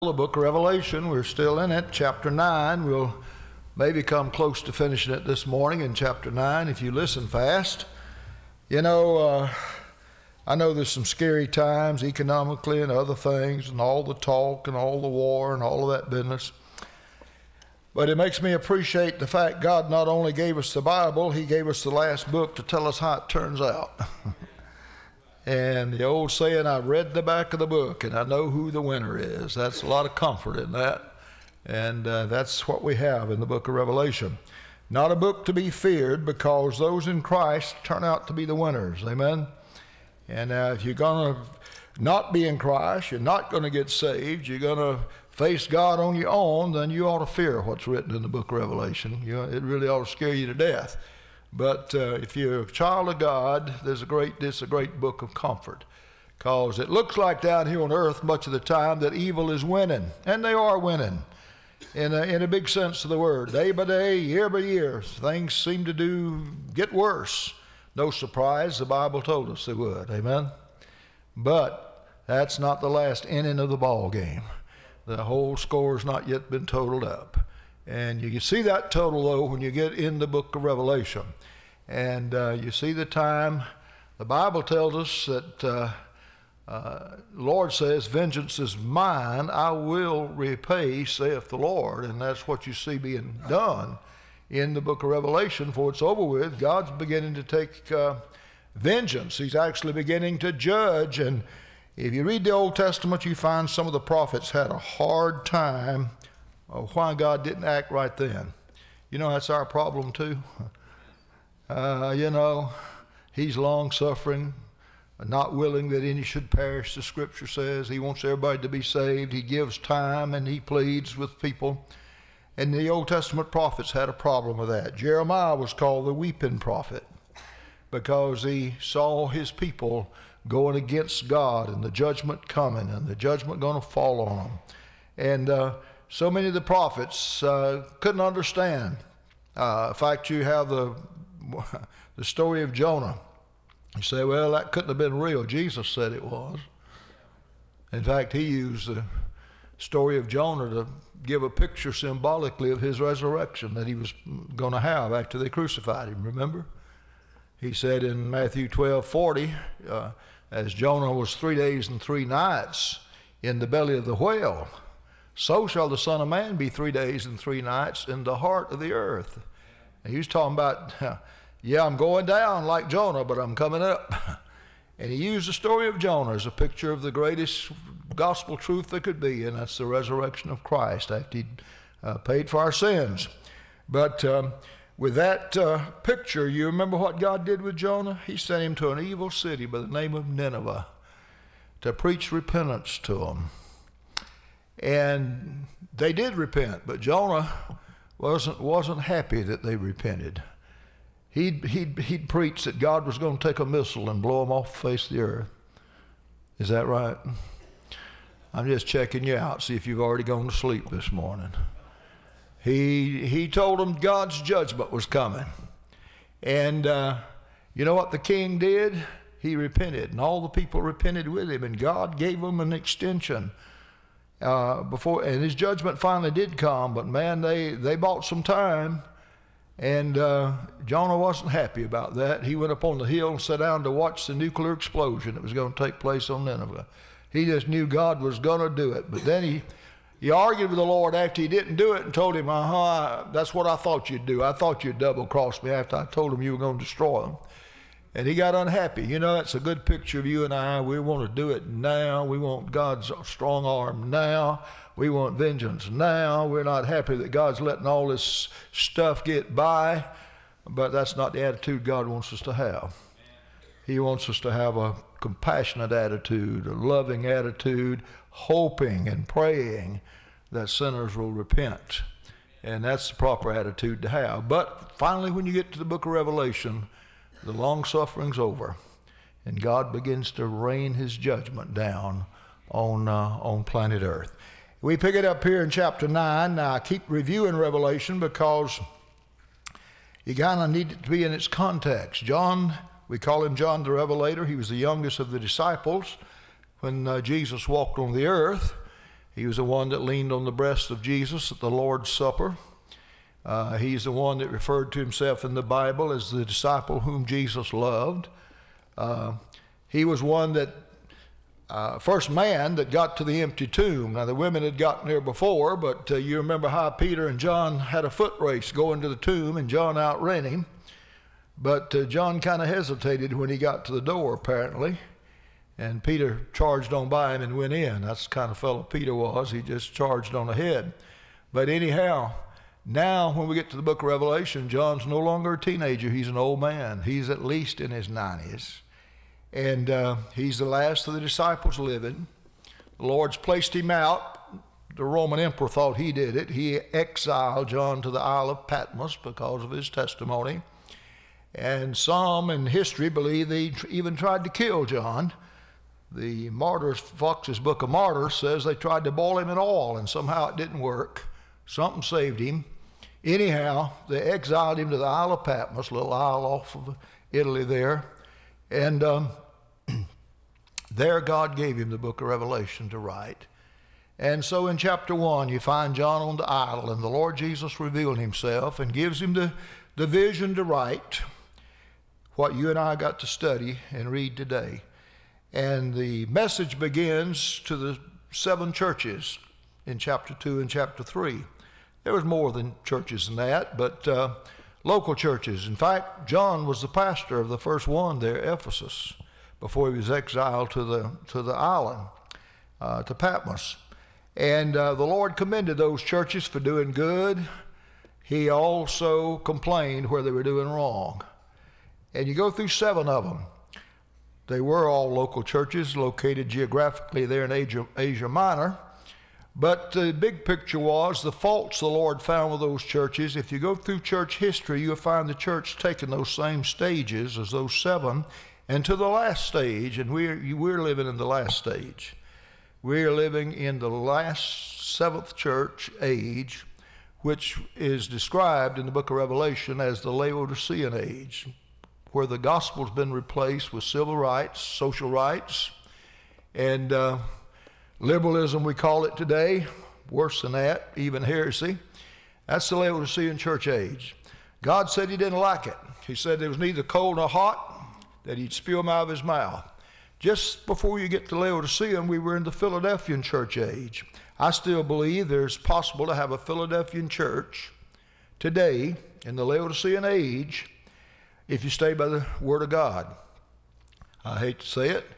The book of Revelation, we're still in it, chapter 9. We'll maybe come close to finishing it this morning in chapter 9 if you listen fast. I know there's some scary times economically and other things and all the talk and all the war and all of that business. But it makes me appreciate the fact God not only gave us the Bible, He gave us the last book to tell us how it turns out. And the old saying, I read the back of the book and I know who the winner is. That's a lot of comfort in that. And that's what we have in the book of Revelation. Not a book to be feared because those in Christ turn out to be the winners. Amen? And if you're going to not be in Christ, you're not going to get saved, you're going to face God on your own, then you ought to fear what's written in the book of Revelation. It really ought to scare you to death. But if you're a child of God, this is a great book of comfort, because it looks like down here on earth much of the time that evil is winning, and they are winning in a big sense of the word. Day by day, year by year, things seem to get worse. No surprise, the Bible told us they would. Amen? But that's not the last inning of the ball game. The whole score's not yet been totaled up. And you can see that total, though, when you get in the book of Revelation. And you see the time. The Bible tells us that the Lord says, vengeance is mine, I will repay, saith the Lord. And that's what you see being done in the book of Revelation. Before it's over with, God's beginning to take vengeance. He's actually beginning to judge. And if you read the Old Testament, you find some of the prophets had a hard time why God didn't act right then. That's our problem too. He's long-suffering, not willing that any should perish, the Scripture says. He wants everybody to be saved. He gives time and He pleads with people. And the Old Testament prophets had a problem with that. Jeremiah was called the weeping prophet because he saw his people going against God and the judgment coming and the judgment going to fall on them. And so many of the prophets couldn't understand. In fact, you have the story of Jonah. You say, well, that couldn't have been real. Jesus said it was. In fact, He used the story of Jonah to give a picture symbolically of His resurrection that He was going to have after they crucified Him, remember? He said in Matthew 12:40, as Jonah was 3 days and 3 nights in the belly of the whale, so shall the Son of Man be 3 days and 3 nights in the heart of the earth. And he was talking about, I'm going down like Jonah, but I'm coming up. And he used the story of Jonah as a picture of the greatest gospel truth there could be, and that's the resurrection of Christ after He'd paid for our sins. But with that picture, you remember what God did with Jonah? He sent him to an evil city by the name of Nineveh to preach repentance to them. And they did repent, but Jonah wasn't happy that they repented. He'd preached that God was going to take a missile and blow them off the face of the earth. Is that right? I'm just checking you out, see if you've already gone to sleep this morning. He told them God's judgment was coming. And you know what the king did? He repented, and all the people repented with him, and God gave them an extension. And His judgment finally did come, but man, they bought some time, and Jonah wasn't happy about that. He went up on the hill and sat down to watch the nuclear explosion that was going to take place on Nineveh. He just knew God was going to do it, but then he argued with the Lord after He didn't do it and told Him, that's what I thought you'd do. I thought you'd double-cross me after I told Him you were going to destroy them. And he got unhappy. That's a good picture of you and I. We want to do it now. We want God's strong arm now. We want vengeance now. We're not happy that God's letting all this stuff get by, but that's not the attitude God wants us to have. He wants us to have a compassionate attitude, a loving attitude, hoping and praying that sinners will repent. And that's the proper attitude to have. But finally, when you get to the book of Revelation, the long suffering's over, and God begins to rain His judgment down on planet Earth. We pick it up here in chapter 9. Now, I keep reviewing Revelation because you kind of need it to be in its context. John, we call him John the Revelator. He was the youngest of the disciples when Jesus walked on the earth. He was the one that leaned on the breast of Jesus at the Lord's Supper. He's the one that referred to himself in the Bible as the disciple whom Jesus loved. He was one that, first man that got to the empty tomb. Now the women had gotten there before, but you remember how Peter and John had a foot race going to the tomb, and John outran him. But John kind of hesitated when he got to the door, apparently. And Peter charged on by him and went in. That's the kind of fellow Peter was. He just charged on ahead. But anyhow, now when we get to the book of Revelation, John's no longer a teenager. He's an old man. He's at least in his 90s. And he's the last of the disciples living. The Lord's placed him out. The Roman emperor thought he did it. He exiled John to the Isle of Patmos because of his testimony. And some in history believe they even tried to kill John. The Martyrs, Fox's Book of Martyrs says they tried to boil him in oil, and somehow it didn't work. Something saved him. Anyhow, they exiled him to the Isle of Patmos, a little isle off of Italy there. And there God gave him the book of Revelation to write. And so in chapter 1, you find John on the idol, and the Lord Jesus revealed himself and gives him the vision to write what you and I got to study and read today. And the message begins to the 7 churches in chapter 2 and chapter 3. There was more than churches than that, but local churches. In fact, John was the pastor of the first one there, Ephesus, before he was exiled to the island, to Patmos. And the Lord commended those churches for doing good. He also complained where they were doing wrong. And you go through 7 of them. They were all local churches located geographically there in Asia Minor. But the big picture was the faults the Lord found with those churches. If you go through church history, you'll find the church taking those same stages as those 7 and to the last stage, and we're living in the last stage. We're living in the last 7th church age, which is described in the book of Revelation as the Laodicean age, where the gospel's been replaced with civil rights, social rights, and liberalism, we call it today. Worse than that, even heresy. That's the Laodicean church age. God said he didn't like it. He said there was neither cold nor hot, that he'd spew them out of his mouth. Just before you get to Laodicean, we were in the Philadelphian church age. I still believe there's possible to have a Philadelphian church today in the Laodicean age if you stay by the Word of God. I hate to say it.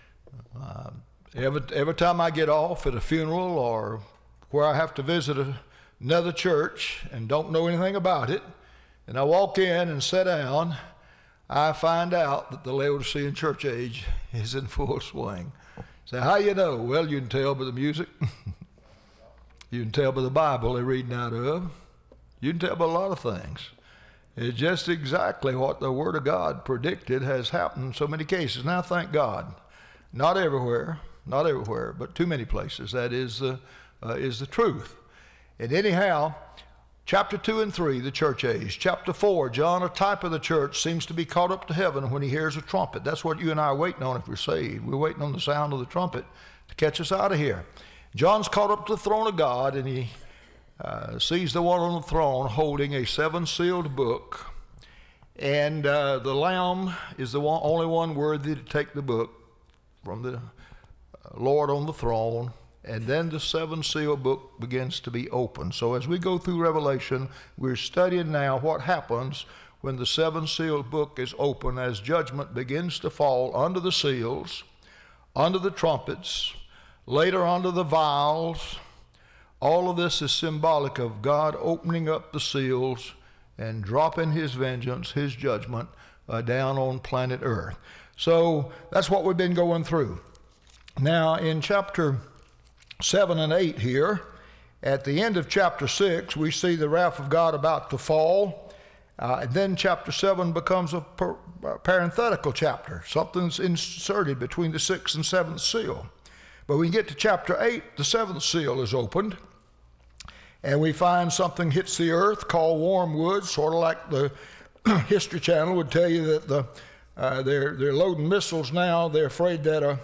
Every time I get off at a funeral or where I have to visit another church and don't know anything about it, and I walk in and sit down, I find out that the Laodicean church age is in full swing. So how you know? Well, you can tell by the music. You can tell by the Bible they're reading out of. You can tell by a lot of things. It's just exactly what the Word of God predicted has happened in so many cases. Now, thank God, not everywhere, but too many places. That is the truth. And anyhow, chapter 2 and 3, the church age. Chapter 4, John, a type of the church, seems to be caught up to heaven when he hears a trumpet. That's what you and I are waiting on if we're saved. We're waiting on the sound of the trumpet to catch us out of here. John's caught up to the throne of God, and he sees the one on the throne holding a 7-sealed book. And the Lamb is the only one worthy to take the book from the Lord on the throne. And then the 7-seal book begins to be opened. So as we go through Revelation, we're studying now what happens when the 7-sealed book is open as judgment begins to fall under the seals, under the trumpets, later under the vials. All of this is symbolic of God opening up the seals and dropping his vengeance, his judgment, down on planet Earth. So that's what we've been going through. Now in chapter 7 and 8 here, at the end of chapter 6, we see the wrath of God about to fall. And then chapter 7 becomes a parenthetical chapter. Something's inserted between the 6th and 7th seal. But when we get to chapter 8, the 7th seal is opened. And we find something hits the earth called wormwood, sort of like the History Channel would tell you that they're loading missiles now. They're afraid that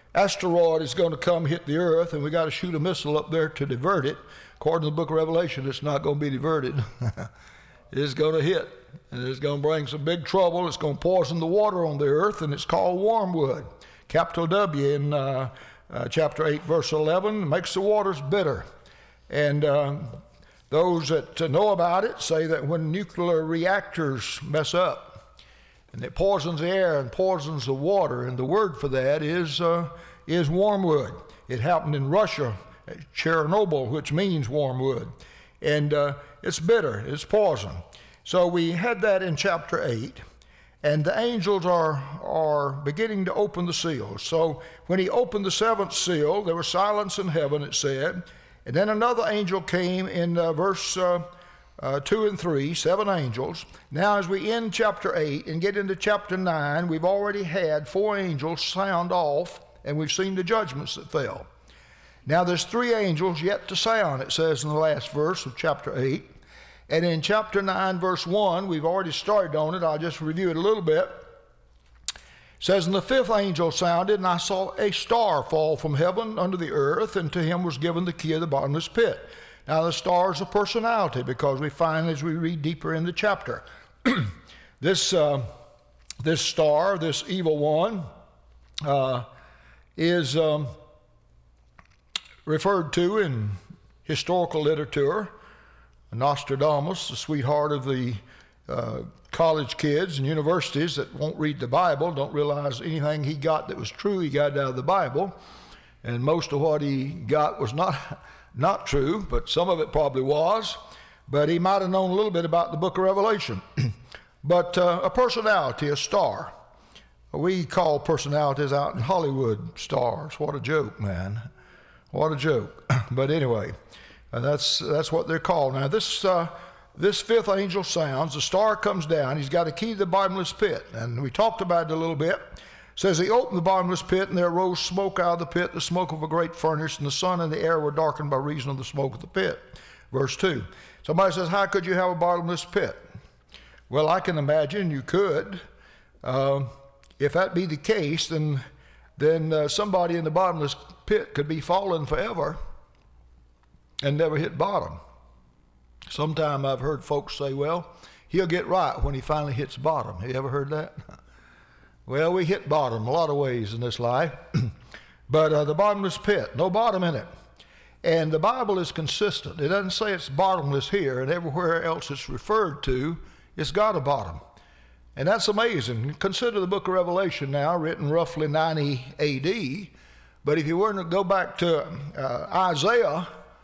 asteroid is going to come hit the earth, and we got to shoot a missile up there to divert it. According to the book of Revelation, it's not going to be diverted. It's going to hit, and it's going to bring some big trouble. It's going to poison the water on the earth, and it's called wormwood. Capital W in chapter 8, verse 11, makes the waters bitter. And those that know about it say that when nuclear reactors mess up, and it poisons the air and poisons the water, and the word for that is wormwood. It happened in Russia, at Chernobyl, which means wormwood. And it's bitter, it's poison. So we had that in chapter 8, and the angels are beginning to open the seals. So when he opened the seventh seal, there was silence in heaven, it said. And then another angel came in verse 2 and 3, 7 angels. Now as we end chapter 8 and get into chapter 9, we've already had 4 angels sound off, and we've seen the judgments that fell. Now there's 3 angels yet to sound, it says in the last verse of chapter 8. And in chapter 9, verse 1, we've already started on it. I'll just review it a little bit. It says, and the 5th angel sounded, and I saw a star fall from heaven unto the earth, and to him was given the key of the bottomless pit. Now the star is a personality, because we find as we read deeper in the chapter, this star, this evil one, is referred to in historical literature. Nostradamus, the sweetheart of the college kids and universities that won't read the Bible, don't realize anything he got that was true, he got out of the Bible. And most of what he got was not true, but some of it probably was. But he might have known a little bit about the book of Revelation. But a personality, a star. We call personalities out in Hollywood stars. What a joke, man. What a joke. But anyway, that's what they're called. Now this 5th angel sounds, the star comes down, he's got a key to the bottomless pit. And we talked about it a little bit. It says he opened the bottomless pit, and there arose smoke out of the pit, the smoke of a great furnace, and the sun and the air were darkened by reason of the smoke of the pit. Verse 2. Somebody says, how could you have a bottomless pit? Well, I can imagine you could. If that be the case, then somebody in the bottomless pit could be falling forever and never hit bottom. Sometime I've heard folks say, well, he'll get right when he finally hits bottom. Have you ever heard that? Well, we hit bottom a lot of ways in this life. But the bottomless pit, no bottom in it. And the Bible is consistent. It doesn't say it's bottomless here, and everywhere else it's referred to, it's got a bottom. And that's amazing. Consider the book of Revelation now, written roughly 90 A.D. But if you were to go back to Isaiah,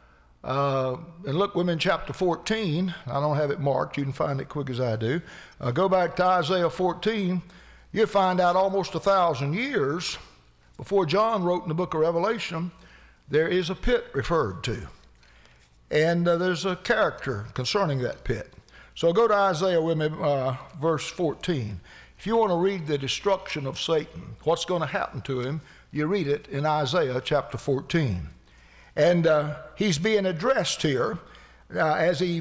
and look with me in chapter 14, I don't have it marked, you can find it quick as I do. Go back to Isaiah 14, you'll find out almost 1,000 years before John wrote in the book of Revelation, there is a pit referred to. And there's a character concerning that pit. So go to Isaiah with me, verse 14. If you want to read the destruction of Satan, what's going to happen to him, you read it in Isaiah chapter 14. And he's being addressed here as he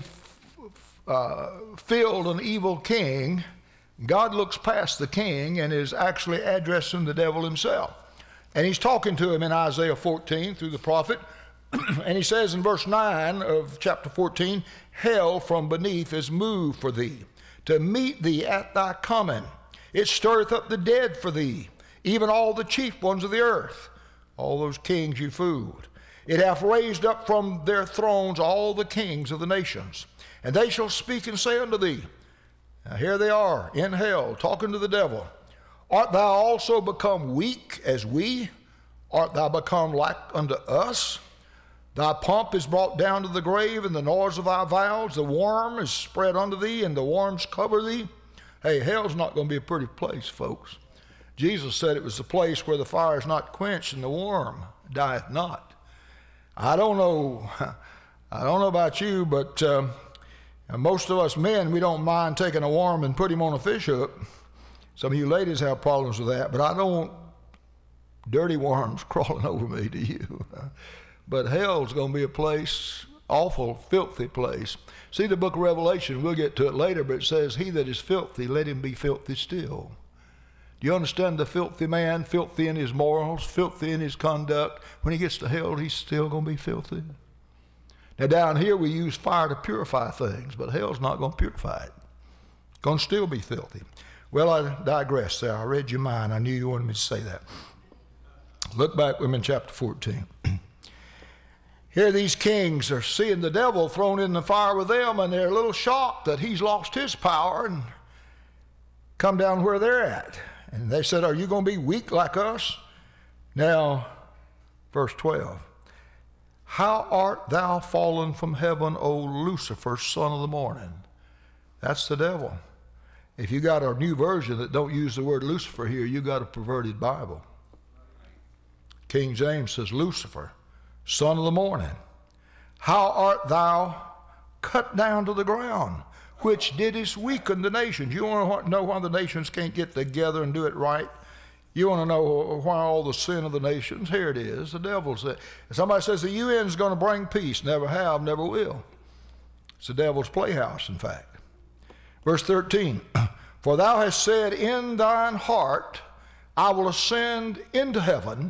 filled an evil king. God looks past the king and is actually addressing the devil himself. And he's talking to him in Isaiah 14 through the prophet. And he says in verse 9 of chapter 14, hell from beneath is moved for thee, to meet thee at thy coming. It stirreth up the dead for thee, even all the chief ones of the earth, all those kings you fooled. It hath raised up from their thrones all the kings of the nations, and they shall speak and say unto thee, now here they are in hell, talking to the devil, art thou also become weak as we? Art thou become like unto us? Thy pomp is brought down to the grave, and the noise of thy vows, the worm is spread unto thee, and the worms cover thee. Hey, hell's not going to be a pretty place, folks. Jesus said it was the place where the fire is not quenched and the worm dieth not. I don't know about you, but most of us men, we don't mind taking a worm and put him on a fish hook. Some of you ladies have problems with that, but I don't want dirty worms crawling over me, do you? But hell's going to be a place, awful, filthy place. See the book of Revelation, we'll get to it later, but it says, he that is filthy, let him be filthy still. Do you understand the filthy man, filthy in his morals, filthy in his conduct? When he gets to hell, he's still going to be filthy. Now down here we use fire to purify things, but hell's not going to purify it. It's going to still be filthy. Well, I digress there. I read your mind. I knew you wanted me to say that. Look back with me in chapter 14. Here these kings are seeing the devil thrown in the fire with them, and they're a little shocked that he's lost his power and come down where they're at. And they said, are you going to be weak like us? Now, verse 12. How art thou fallen from heaven, O Lucifer, son of the morning? That's the devil. If you got a new version that don't use the word Lucifer here, you got a perverted Bible. King James says, Lucifer, son of the morning. How art thou cut down to the ground, which didst weaken the nations? You want to know why the nations can't get together and do it right? You want to know why all the sin of the nations? Here it is. The devil's there. Somebody says the UN's going to bring peace. Never have, never will. It's the devil's playhouse, in fact. Verse 13. For thou hast said in thine heart, I will ascend into heaven.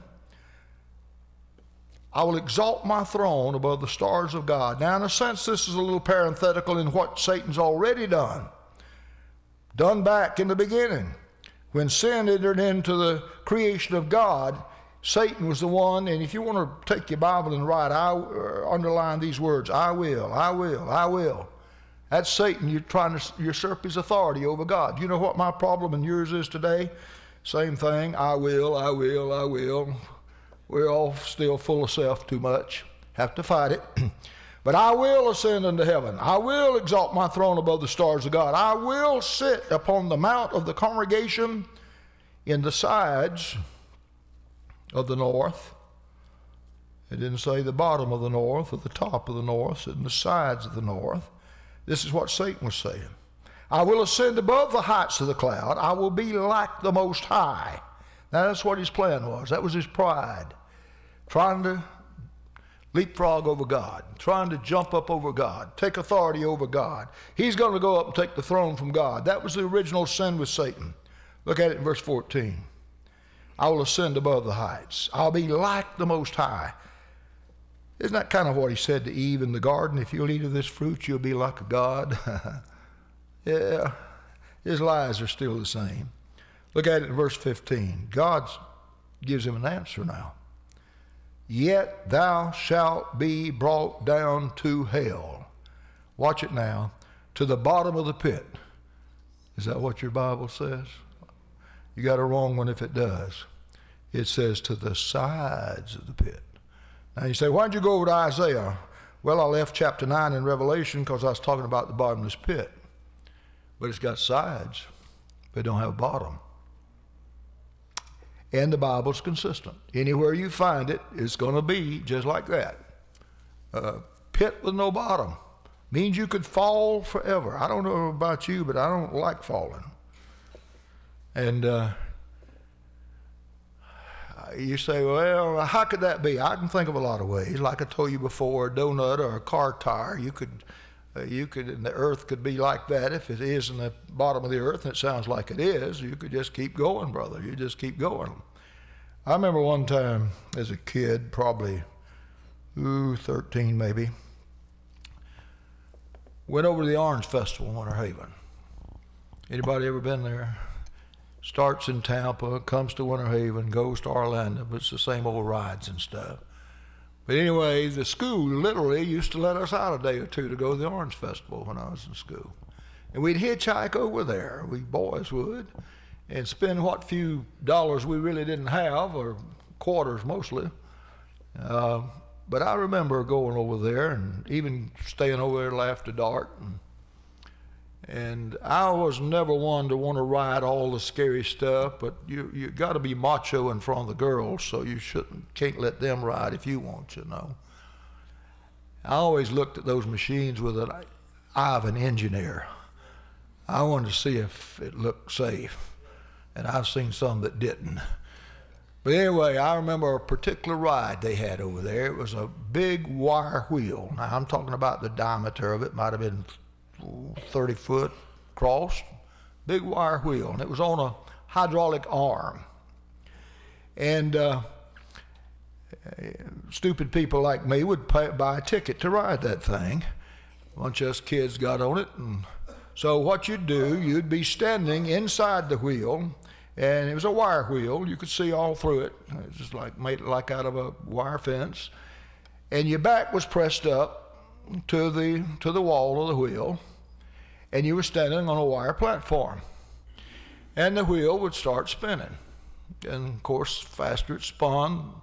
I will exalt my throne above the stars of God. Now, in a sense, this is a little parenthetical in what Satan's already done. Done back in the beginning. When sin entered into the creation of God, Satan was the one, and if you want to take your Bible and write, underline these words, I will, I will, I will. That's Satan. You're trying to usurp his authority over God. You know what my problem and yours is today? Same thing. I will, I will, I will. We're all still full of self too much. Have to fight it. But I will ascend into heaven. I will exalt my throne above the stars of God. I will sit upon the mount of the congregation in the sides of the north. It didn't say the bottom of the north or the top of the north. It said in the sides of the north. This is what Satan was saying. I will ascend above the heights of the cloud. I will be like the Most High. Now that's what his plan was. That was his pride. Trying to leapfrog over God. Trying to jump up over God. Take authority over God. He's going to go up and take the throne from God. That was the original sin with Satan. Look at it in verse 14. I will ascend above the heights. I'll be like the Most High. Isn't that kind of what he said to Eve in the garden? If you'll eat of this fruit, you'll be like a god. Yeah, his lies are still the same. Look at it in verse 15. God gives him an answer now. Yet thou shalt be brought down to hell. Watch it now. To the bottom of the pit. Is that what your Bible says? You got a wrong one if it does. It says to the sides of the pit. Now you say, why'd you go over to Isaiah? Well, I left chapter 9 in Revelation because I was talking about the bottomless pit. But it's got sides, but it don't have a bottom. And the Bible's consistent. Anywhere you find it, it's going to be just like that. Pit with no bottom. Means you could fall forever. I don't know about you, but I don't like falling. And you say, well, how could that be? I can think of a lot of ways. Like I told you before, a donut or a car tire. You could, and the earth could be like that if it is in the bottom of the earth, and it sounds like it is. You could just keep going, brother. You just keep going. I remember one time as a kid, probably 13 maybe, went over to the Orange Festival in Winter Haven. Anybody ever been there? Starts in Tampa, comes to Winter Haven, goes to Orlando, but it's the same old rides and stuff. But anyway, the school literally used to let us out a day or two to go to the Orange Festival when I was in school. And we'd hitchhike over there, we boys would, and spend what few dollars we really didn't have, or quarters mostly. But I remember going over there and even staying over there till after dark. And I was never one to want to ride all the scary stuff, but you got to be macho in front of the girls, so you can't let them ride if you want, you know. I always looked at those machines with an eye of an engineer. I wanted to see if it looked safe, and I've seen some that didn't. But anyway, I remember a particular ride they had over there. It was a big wire wheel. Now, I'm talking about the diameter of it. Might have been 30 foot across, big wire wheel, and it was on a hydraulic arm. And stupid people like me would buy a ticket to ride that thing. A bunch of us kids got on it. And so what you'd do, you'd be standing inside the wheel, and it was a wire wheel. You could see all through it. It was just like made like out of a wire fence. And your back was pressed up to the wall of the wheel, and you were standing on a wire platform. And the wheel would start spinning. And of course, faster it spun,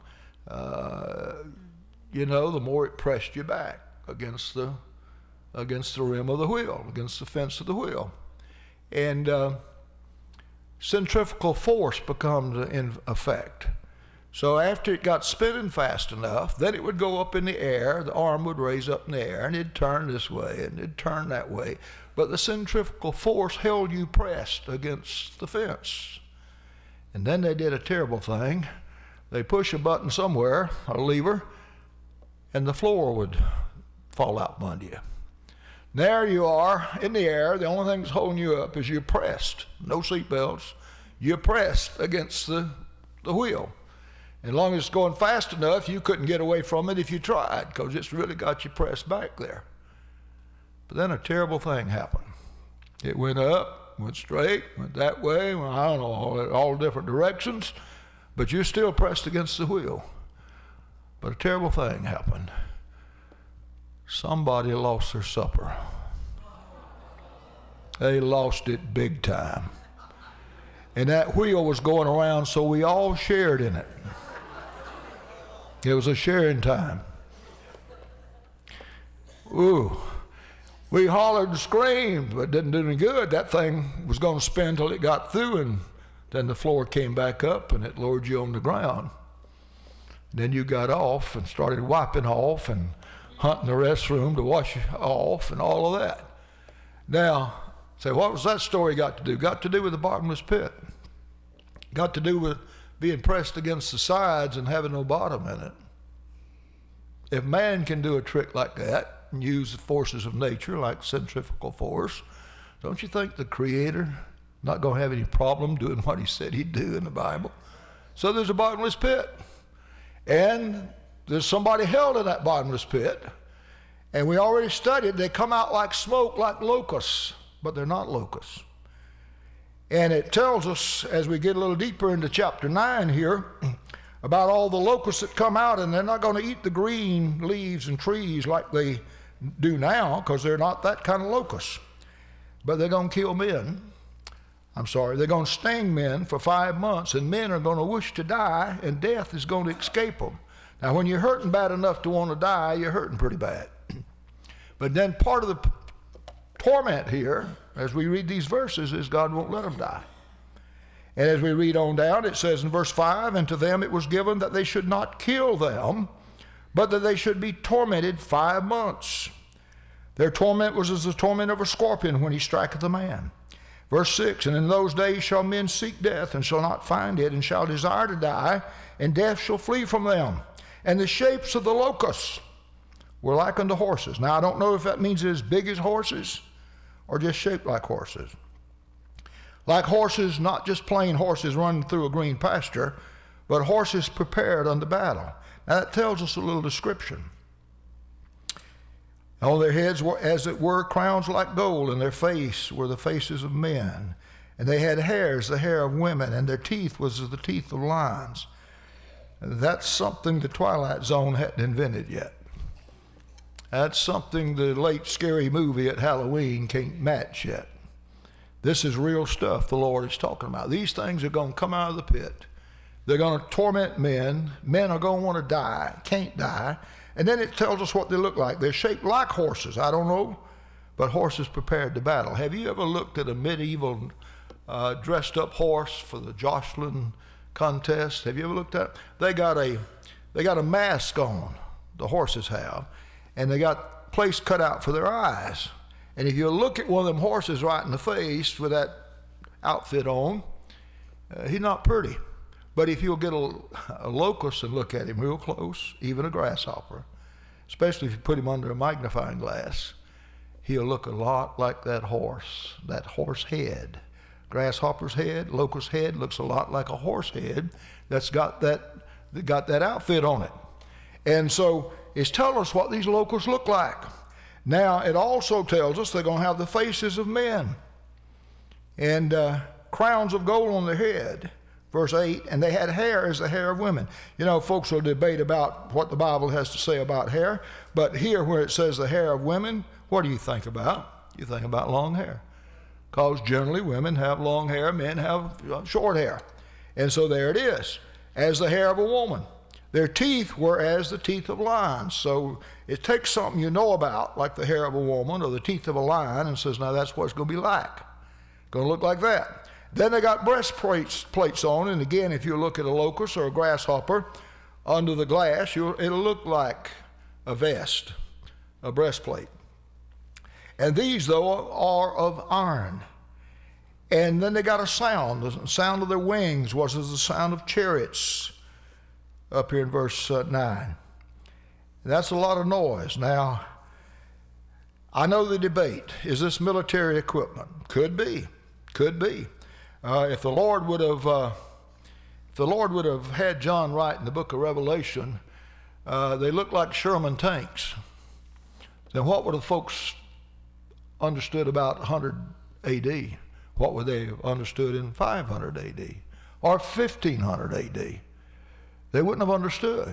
the more it pressed you back against the rim of the wheel, against the fence of the wheel. And centrifugal force becomes in effect. So after it got spinning fast enough, then it would go up in the air, the arm would raise up in the air, and it'd turn this way, and it'd turn that way. But the centrifugal force held you pressed against the fence. And then they did a terrible thing. They push a button somewhere, a lever, and the floor would fall out from under you. There you are in the air. The only thing that's holding you up is you're pressed. No seat belts. You're pressed against the wheel. As long as it's going fast enough, you couldn't get away from it if you tried, because it's really got you pressed back there. But then a terrible thing happened. It went up, went straight, went that way, well, I don't know, all different directions, but you're still pressed against the wheel. But a terrible thing happened. Somebody lost their supper. They lost it big time. And that wheel was going around, so we all shared in it. It was a sharing time. Ooh. We hollered and screamed, but it didn't do any good. That thing was going to spin till it got through, and then the floor came back up, and it lowered you on the ground. Then you got off and started wiping off and hunting the restroom to wash off and all of that. Now, say, what was that story got to do? Got to do with the bottomless pit. Got to do with being pressed against the sides and having no bottom in it. If man can do a trick like that and use the forces of nature like centrifugal force, don't you think the Creator not going to have any problem doing what he said he'd do in the Bible? So there's a bottomless pit. And there's somebody held in that bottomless pit. And we already studied, they come out like smoke, like locusts, but they're not locusts. And it tells us, as we get a little deeper into chapter 9 here, about all the locusts that come out, and they're not going to eat the green leaves and trees like they do now, because they're not that kind of locusts. But they're going to kill men. They're going to sting men for 5 months, and men are going to wish to die, and death is going to escape them. Now, when you're hurting bad enough to want to die, you're hurting pretty bad. But then part of the torment here, as we read these verses, is God won't let them die. And as we read on down, it says in verse 5, and to them it was given that they should not kill them, but that they should be tormented 5 months. Their torment was as the torment of a scorpion when he striketh a man. Verse 6, and in those days shall men seek death, and shall not find it, and shall desire to die, and death shall flee from them. And the shapes of the locusts were like unto horses. Now, I don't know if that means as big as horses, or just shaped like horses. Like horses, not just plain horses running through a green pasture, but horses prepared unto battle. Now, that tells us a little description. On their heads were, as it were, crowns like gold, and their face were the faces of men. And they had hairs, the hair of women, and their teeth was as the teeth of lions. That's something the Twilight Zone hadn't invented yet. That's something the late scary movie at Halloween can't match yet. This is real stuff the Lord is talking about. These things are going to come out of the pit. They're going to torment men. Men are going to want to die, can't die. And then it tells us what they look like. They're shaped like horses. I don't know, but horses prepared to battle. Have you ever looked at a medieval dressed up horse for the jostling contest? Have you ever looked at it? They got a mask on, the horses have, and they got place cut out for their eyes. And if you look at one of them horses right in the face with that outfit on, he's not pretty. But if you'll get a locust and look at him real close, even a grasshopper, especially if you put him under a magnifying glass, he'll look a lot like that horse head Grasshopper's head, locust head looks a lot like a horse head that's got that outfit on it. And so it's telling us what these locusts look like. Now, it also tells us they're going to have the faces of men and crowns of gold on their head. Verse 8, and they had hair as the hair of women. You know, folks will debate about what the Bible has to say about hair, but here where it says the hair of women, what do you think about? You think about long hair. Because generally women have long hair, men have short hair. And so there it is, as the hair of a woman. Their teeth were as the teeth of lions. So it takes something you know about, like the hair of a woman or the teeth of a lion, and says, now that's what it's going to be like. Going to look like that. Then they got breastplates on, and again, if you look at a locust or a grasshopper under the glass, it'll look like a vest, a breastplate. And these, though, are of iron. And then they got a sound. The sound of their wings was as the sound of chariots, up here in verse 9. And that's a lot of noise. Now, I know the debate. Is this military equipment? Could be. Could be. If the Lord would have had John write in the book of Revelation, they look like Sherman tanks. Then what would the folks understood about 100 A.D.? What would they have understood in 500 A.D. or 1500 A.D.? They wouldn't have understood.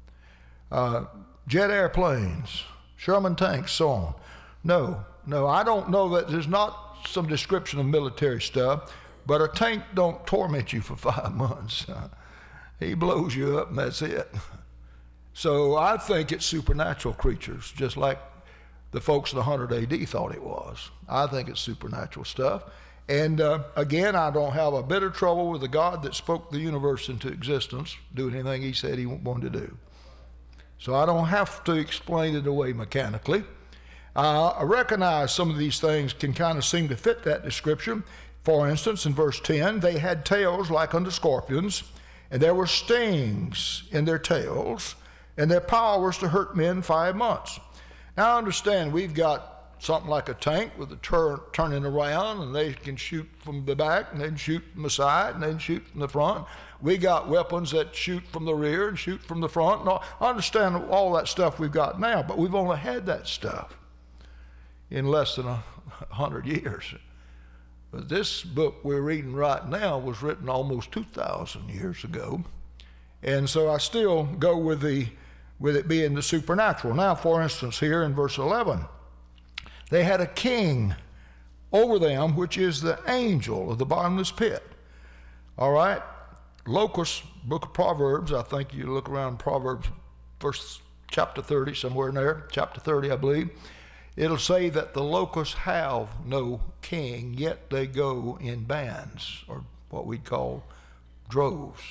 Jet airplanes, Sherman tanks, so on. No, I don't know that there's not some description of military stuff, but a tank don't torment you for 5 months. He blows you up and that's it. So I think it's supernatural creatures, just like the folks in 100 A.D. thought it was. I think it's supernatural stuff. And again, I don't have a bit of trouble with the God that spoke the universe into existence doing anything he said he wanted to do. So I don't have to explain it away mechanically. I recognize some of these things can kind of seem to fit that description. For instance, in verse 10, they had tails like unto scorpions, and there were stings in their tails, and their power was to hurt men 5 months. Now, I understand we've got something like a tank with a turning around, and they can shoot from the back, and they can shoot from the side, and they can shoot from the front. We got weapons that shoot from the rear and shoot from the front. No, I understand all that stuff we've got now, but we've only had that stuff in less than 100 years. But this book we're reading right now was written almost 2,000 years ago. And so I still go with it being the supernatural. Now, for instance, here in verse 11, they had a king over them, which is the angel of the bottomless pit. All right? Locust, book of Proverbs, I think you look around Proverbs, chapter 30, somewhere in there, chapter 30, I believe. It'll say that the locusts have no king, yet they go in bands, or what we'd call droves.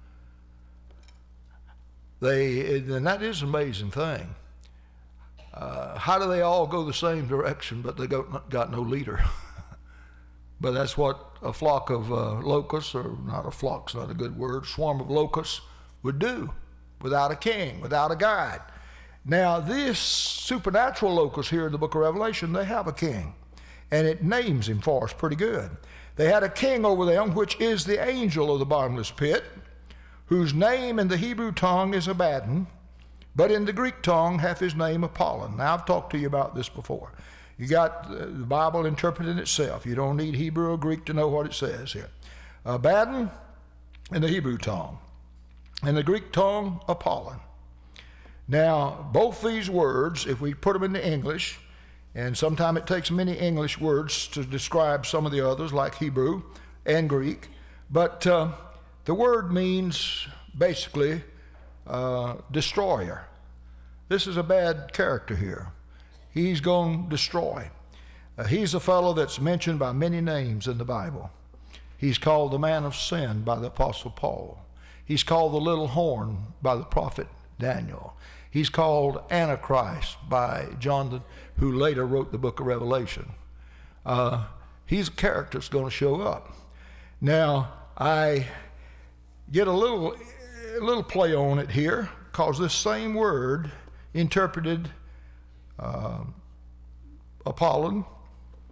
And that is an amazing thing. How do they all go the same direction, but they got no leader? But that's what a flock of locusts, or not a flock's not a good word, swarm of locusts would do without a king, without a guide. Now, this supernatural locust here in the book of Revelation, they have a king, and it names him for us pretty good. They had a king over them, which is the angel of the bottomless pit, whose name in the Hebrew tongue is Abaddon, but in the Greek tongue hath his name Apollon. Now, I've talked to you about this before. You got the Bible interpreting itself. You don't need Hebrew or Greek to know what it says here. Abaddon in the Hebrew tongue, in the Greek tongue, Apollon. Now, both these words, if we put them into English, and sometimes it takes many English words to describe some of the others, like Hebrew and Greek, but the word means basically destroyer. This is a bad character here. He's going to destroy. He's a fellow that's mentioned by many names in the Bible. He's called the man of sin by the Apostle Paul. He's called the little horn by the prophet Daniel. He's called Antichrist by John, who later wrote the book of Revelation. He's a character that's going to show up. Now, I get a little play on it here, because this same word interpreted Apollon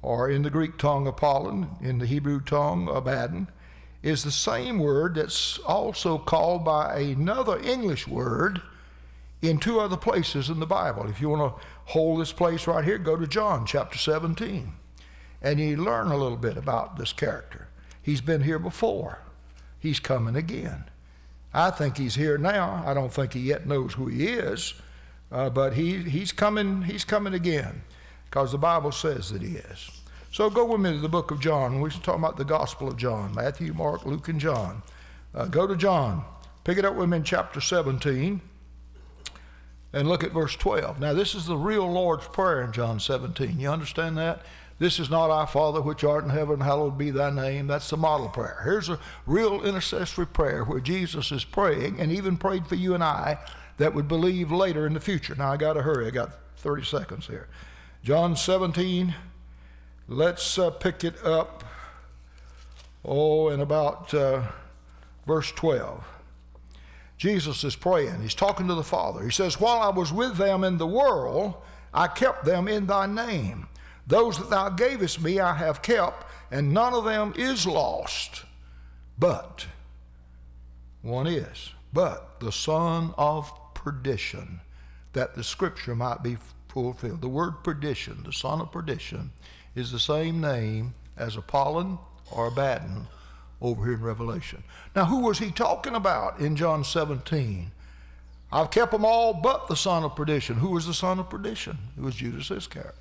or in the Greek tongue Apollon, in the Hebrew tongue Abaddon, is the same word that's also called by another English word in two other places in the Bible. If you want to hold this place right here, go to John chapter 17, and you learn a little bit about this character. He's been here before. He's coming again. I think he's here now. I don't think he yet knows who he is, but he's coming again, because the Bible says that he is. So go with me to the book of John. We're talking about the Gospel of John, Matthew, Mark, Luke, and John. Go to John. Pick it up with me in chapter 17 and look at verse 12. Now, this is the real Lord's Prayer in John 17. You understand that? This is not our Father which art in heaven, hallowed be thy name. That's the model prayer. Here's a real intercessory prayer where Jesus is praying, and even prayed for you and I that would believe later in the future. Now, I got to hurry. I got 30 seconds here. John 17. Let's pick it up, in about verse 12. Jesus is praying. He's talking to the Father. He says, while I was with them in the world, I kept them in thy name. Those that thou gavest me I have kept, and none of them is lost. But, one is, but the son of perdition, that the scripture might be fulfilled. The word perdition, the son of perdition, is the same name as Apollon or Abaddon over here in Revelation. Now, who was he talking about in John 17? I've kept them all but the son of perdition. Who was the son of perdition? It was Judas Iscariot.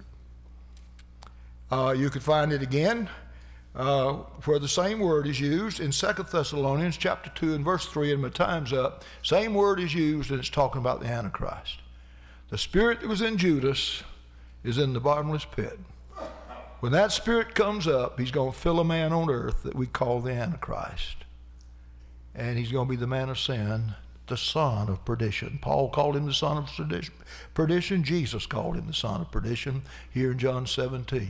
You could find it again where the same word is used in 2 Thessalonians chapter 2 and verse 3, and my time's up. Same word is used, and it's talking about the Antichrist. The spirit that was in Judas is in the bottomless pit. When that spirit comes up, he's going to fill a man on earth that we call the Antichrist. And he's going to be the man of sin, the son of perdition. Paul called him the son of perdition. Jesus called him the son of perdition here in John 17.